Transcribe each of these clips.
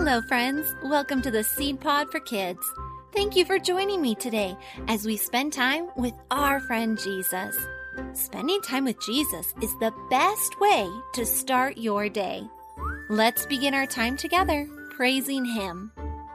Hello, friends. Welcome to the Seed Pod for Kids. Thank you for joining me today as we spend time with our friend Jesus. Spending time with Jesus is the best way to start your day. Let's begin our time together praising Him.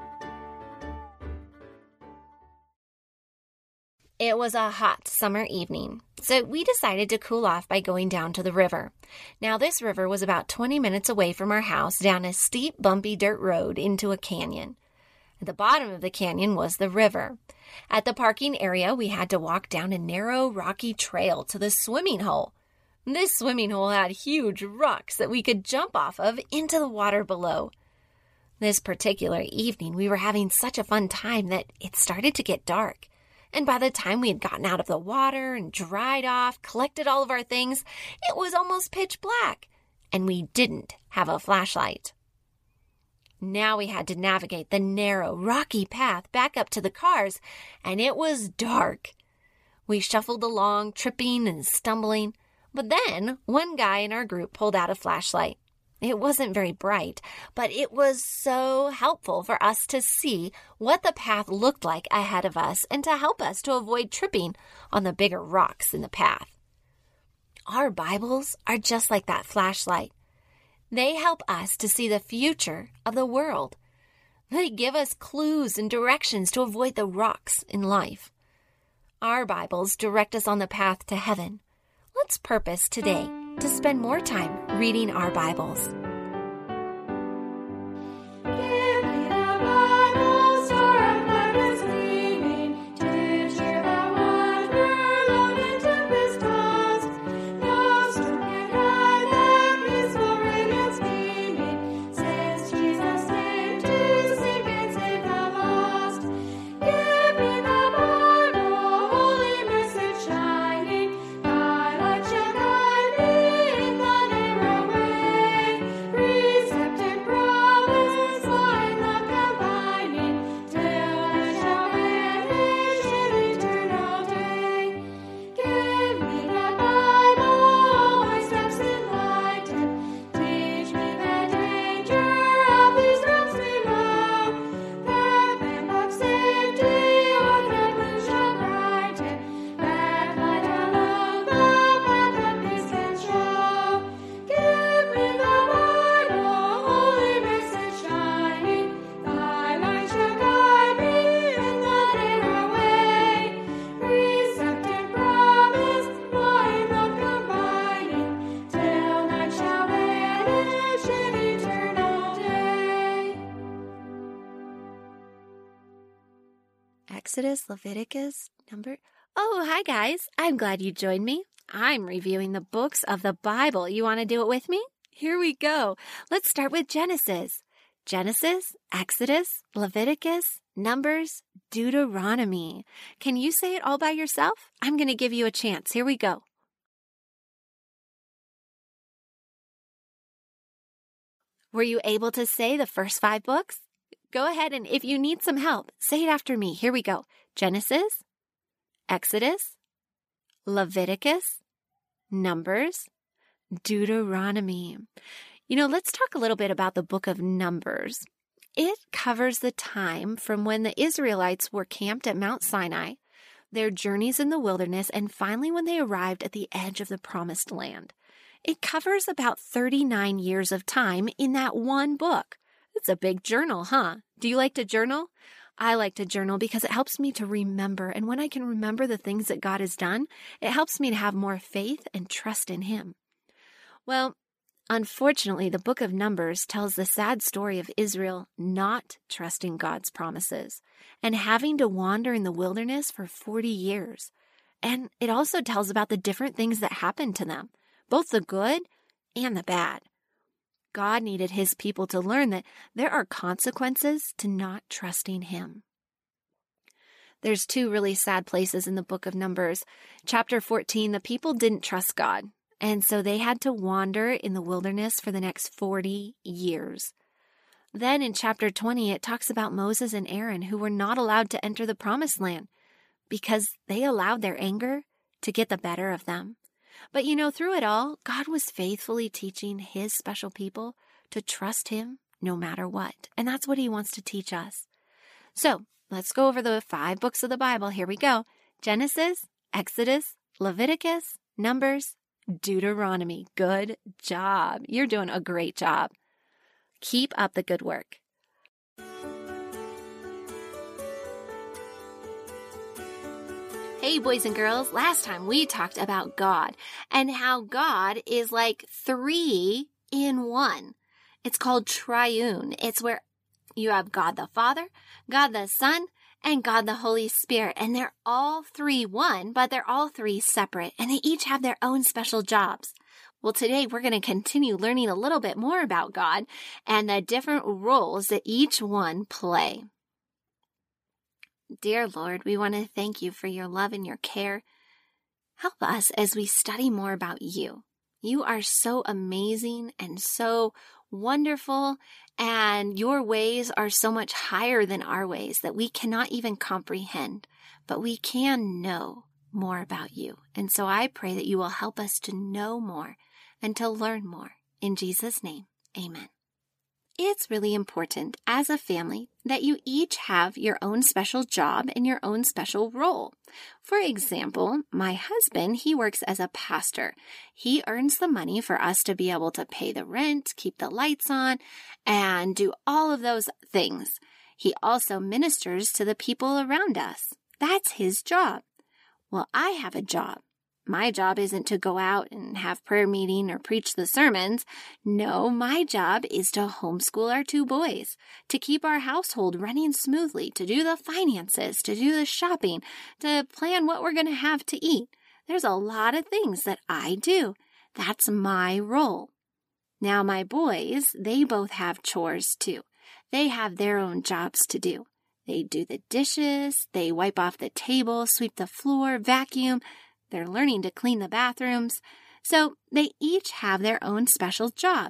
It was a hot summer evening, so we decided to cool off by going down to the river. Now, this river was about 20 minutes away from our house down a steep, bumpy dirt road into a canyon. At the bottom of the canyon was the river. At the parking area, we had to walk down a narrow, rocky trail to the swimming hole. This swimming hole had huge rocks that we could jump off of into the water below. This particular evening, we were having such a fun time that it started to get dark. And by the time we had gotten out of the water and dried off, collected all of our things, it was almost pitch black, and we didn't have a flashlight. Now we had to navigate the narrow, rocky path back up to the cars, and it was dark. We shuffled along, tripping and stumbling, but then one guy in our group pulled out a flashlight. It wasn't very bright, but it was so helpful for us to see what the path looked like ahead of us and to help us to avoid tripping on the bigger rocks in the path. Our Bibles are just like that flashlight. They help us to see the future of the world. They give us clues and directions to avoid the rocks in life. Our Bibles direct us on the path to heaven. Let's purpose today to spend more time reading our Bibles. Exodus, Leviticus, Number. Oh, hi guys. I'm glad you joined me. I'm reviewing the books of the Bible. You want to do it with me? Here we go. Let's start with Genesis. Genesis, Exodus, Leviticus, Numbers, Deuteronomy. Can you say it all by yourself? I'm going to give you a chance. Here we go. Were you able to say the first 5 books? Go ahead, and if you need some help, say it after me. Here we go. Genesis, Exodus, Leviticus, Numbers, Deuteronomy. Let's talk a little bit about the book of Numbers. It covers the time from when the Israelites were camped at Mount Sinai, their journeys in the wilderness, and finally when they arrived at the edge of the promised land. It covers about 39 years of time in that one book. It's a big journal, huh? Do you like to journal? I like to journal because it helps me to remember. And when I can remember the things that God has done, it helps me to have more faith and trust in Him. Well, unfortunately, the book of Numbers tells the sad story of Israel not trusting God's promises and having to wander in the wilderness for 40 years. And it also tells about the different things that happened to them, both the good and the bad. God needed His people to learn that there are consequences to not trusting Him. There's 2 really sad places in the book of Numbers. Chapter 14, the people didn't trust God, and so they had to wander in the wilderness for the next 40 years. Then in chapter 20, it talks about Moses and Aaron who were not allowed to enter the promised land because they allowed their anger to get the better of them. But through it all, God was faithfully teaching His special people to trust Him no matter what. And that's what he wants to teach us. So let's go over the 5 books of the Bible. Here we go. Genesis, Exodus, Leviticus, Numbers, Deuteronomy. Good job. You're doing a great job. Keep up the good work. Hey, boys and girls, last time we talked about God and how God is like 3 in 1. It's called triune. It's where you have God the Father, God the Son, and God the Holy Spirit. And they're all 3 one, but they're all 3 separate, and they each have their own special jobs. Well, today we're going to continue learning a little bit more about God and the different roles that each one play. Dear Lord, we want to thank you for your love and your care. Help us as we study more about you. You are so amazing and so wonderful, and your ways are so much higher than our ways that we cannot even comprehend, but we can know more about you. And so I pray that you will help us to know more and to learn more. In Jesus' name, amen. It's really important as a family that you each have your own special job and your own special role. For example, my husband, he works as a pastor. He earns the money for us to be able to pay the rent, keep the lights on, and do all of those things. He also ministers to the people around us. That's his job. Well, I have a job. My job isn't to go out and have prayer meeting or preach the sermons. No, my job is to homeschool our 2 boys, to keep our household running smoothly, to do the finances, to do the shopping, to plan what we're going to have to eat. There's a lot of things that I do. That's my role. Now, my boys, they both have chores too. They have their own jobs to do. They do the dishes, they wipe off the table, sweep the floor, vacuum. They're learning to clean the bathrooms. So they each have their own special job.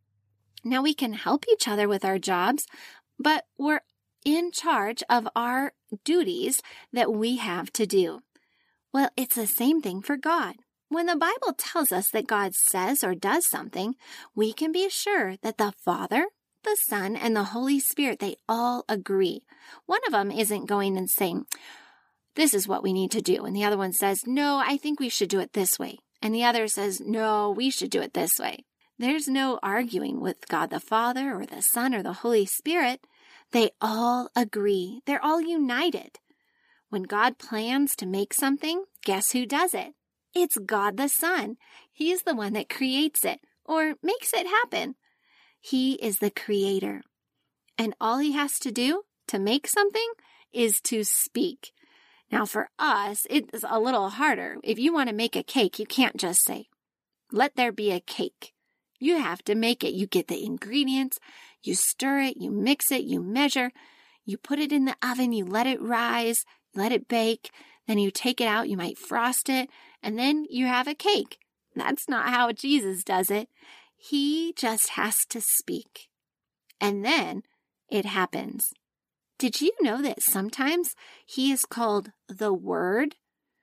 Now we can help each other with our jobs, but we're in charge of our duties that we have to do. Well, it's the same thing for God. When the Bible tells us that God says or does something, we can be sure that the Father, the Son, and the Holy Spirit, they all agree. One of them isn't going and saying, this is what we need to do. And the other one says, no, I think we should do it this way. And the other says, no, we should do it this way. There's no arguing with God the Father or the Son or the Holy Spirit. They all agree. They're all united. When God plans to make something, guess who does it? It's God the Son. He's the one that creates it or makes it happen. He is the creator. And all he has to do to make something is to speak. Now, for us, it's a little harder. If you want to make a cake, you can't just say, let there be a cake. You have to make it. You get the ingredients, you stir it, you mix it, you measure, you put it in the oven, you let it rise, let it bake, then you take it out, you might frost it, and then you have a cake. That's not how Jesus does it. He just has to speak. And then it happens. Did you know that sometimes he is called the Word?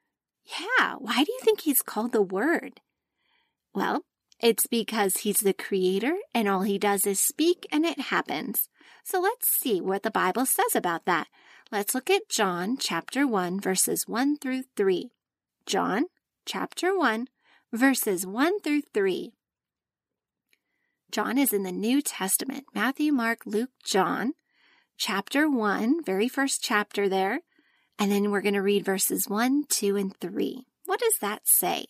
Yeah, why do you think he's called the Word? Well, it's because he's the creator and all he does is speak and it happens. So let's see what the Bible says about that. Let's look at John chapter 1, verses 1 through 3. John chapter 1, verses 1 through 3. John is in the New Testament. Matthew, Mark, Luke, John. Chapter 1, very first chapter there, and then we're going to read verses 1, 2, and 3. What does that say?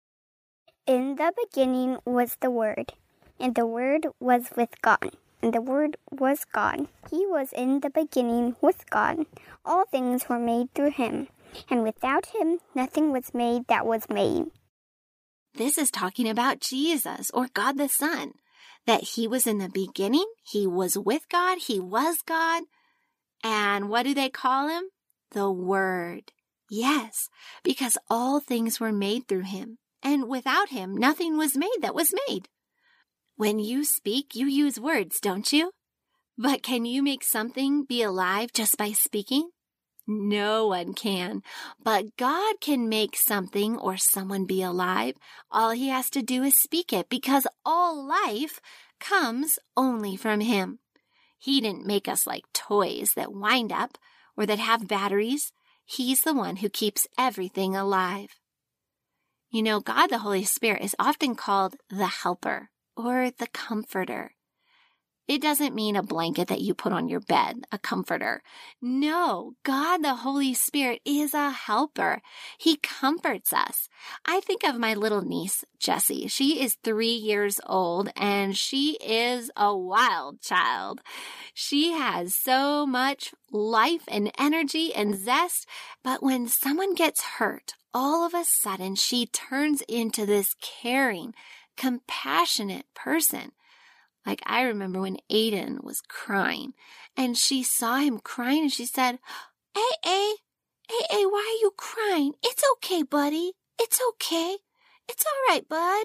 In the beginning was the Word, and the Word was with God, and the Word was God. He was in the beginning with God. All things were made through him, and without him nothing was made that was made. This is talking about Jesus, or God the Son. That he was in the beginning, he was with God, he was God. And what do they call him? The Word. Yes, because all things were made through him. And without him, nothing was made that was made. When you speak, you use words, don't you? But can you make something be alive just by speaking? No one can. But God can make something or someone be alive. All he has to do is speak it, because all life comes only from Him. He didn't make us like toys that wind up or that have batteries. He's the one who keeps everything alive. You know, God the Holy Spirit is often called the Helper or the Comforter. It doesn't mean a blanket that you put on your bed, a comforter. No, God the Holy Spirit is a helper. He comforts us. I think of my little niece, Jessie. She is 3 years old and she is a wild child. She has so much life and energy and zest, but when someone gets hurt, all of a sudden she turns into this caring, compassionate person. Like I remember when Aiden was crying and she saw him crying and she said, "Hey, why are you crying? It's okay, buddy. It's okay. It's all right, bud.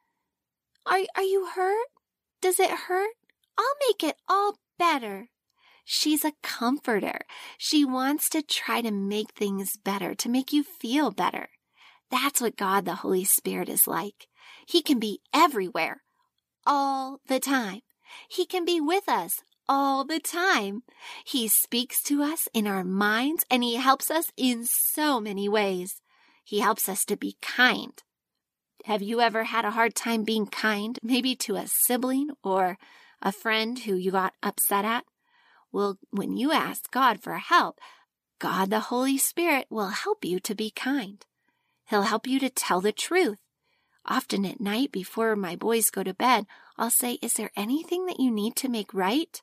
Are you hurt? Does it hurt? I'll make it all better." She's a comforter. She wants to try to make things better, to make you feel better. That's what God the Holy Spirit is like. He can be everywhere, all the time. He can be with us all the time. He speaks to us in our minds and He helps us in so many ways. He helps us to be kind. Have you ever had a hard time being kind, maybe to a sibling or a friend who you got upset at? Well, when you ask God for help, God the Holy Spirit will help you to be kind. He'll help you to tell the truth. Often at night before my boys go to bed, I'll say, "Is there anything that you need to make right?"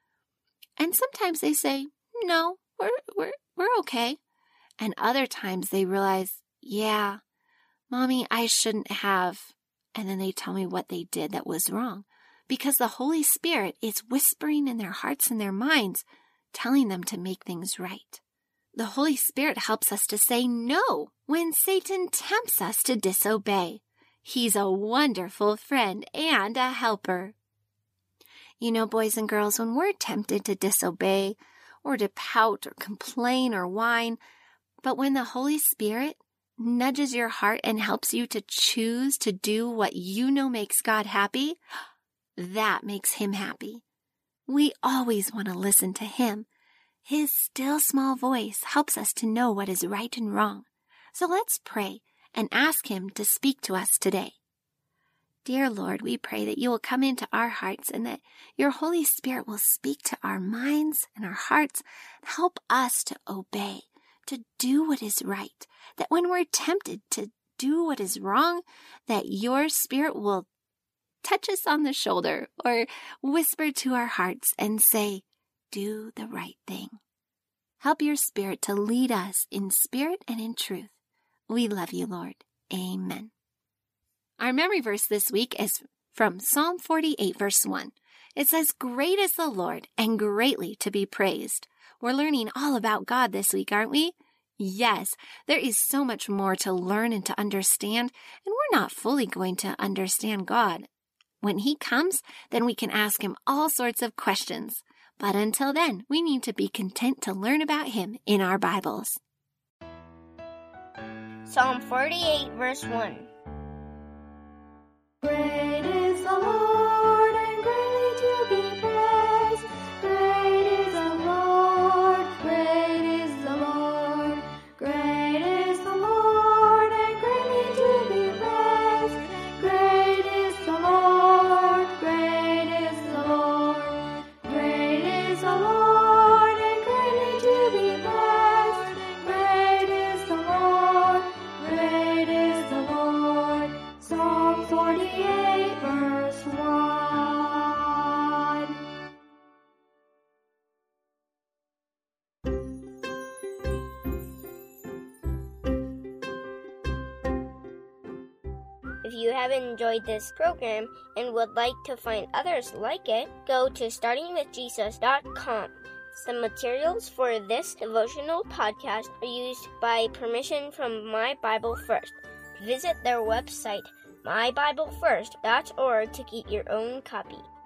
And sometimes they say, "No, we're okay." And other times they realize, "Yeah, Mommy, I shouldn't have." And then they tell me what they did that was wrong. Because the Holy Spirit is whispering in their hearts and their minds, telling them to make things right. The Holy Spirit helps us to say no when Satan tempts us to disobey. He's a wonderful friend and a helper. You know, boys and girls, when we're tempted to disobey or to pout or complain or whine, but when the Holy Spirit nudges your heart and helps you to choose to do what you know makes God happy, that makes Him happy. We always want to listen to Him. His still small voice helps us to know what is right and wrong. So let's pray and ask Him to speak to us today. Dear Lord, we pray that You will come into our hearts and that Your Holy Spirit will speak to our minds and our hearts and help us to obey, to do what is right, that when we're tempted to do what is wrong, that Your Spirit will touch us on the shoulder or whisper to our hearts and say, "Do the right thing." Help Your Spirit to lead us in spirit and in truth. We love You, Lord. Amen. Our memory verse this week is from Psalm 48, verse 1. It says, "Great is the Lord and greatly to be praised." We're learning all about God this week, aren't we? Yes, there is so much more to learn and to understand, and we're not fully going to understand God. When He comes, then we can ask Him all sorts of questions. But until then, we need to be content to learn about Him in our Bibles. Psalm 48, verse 1. Great is the Lord and greatly to be praised. Great is the Lord, great is the Lord. Great is the Lord and greatly to be praised. Great is the Lord, great is the Lord. Great is the Lord and greatly to be praised. Great is the Lord, great is the Lord. Psalm 48, verse 1. If you have enjoyed this program and would like to find others like it, go to startingwithjesus.com. The materials for this devotional podcast are used by permission from My Bible First. Visit their website, mybibleFirst.org, to get your own copy.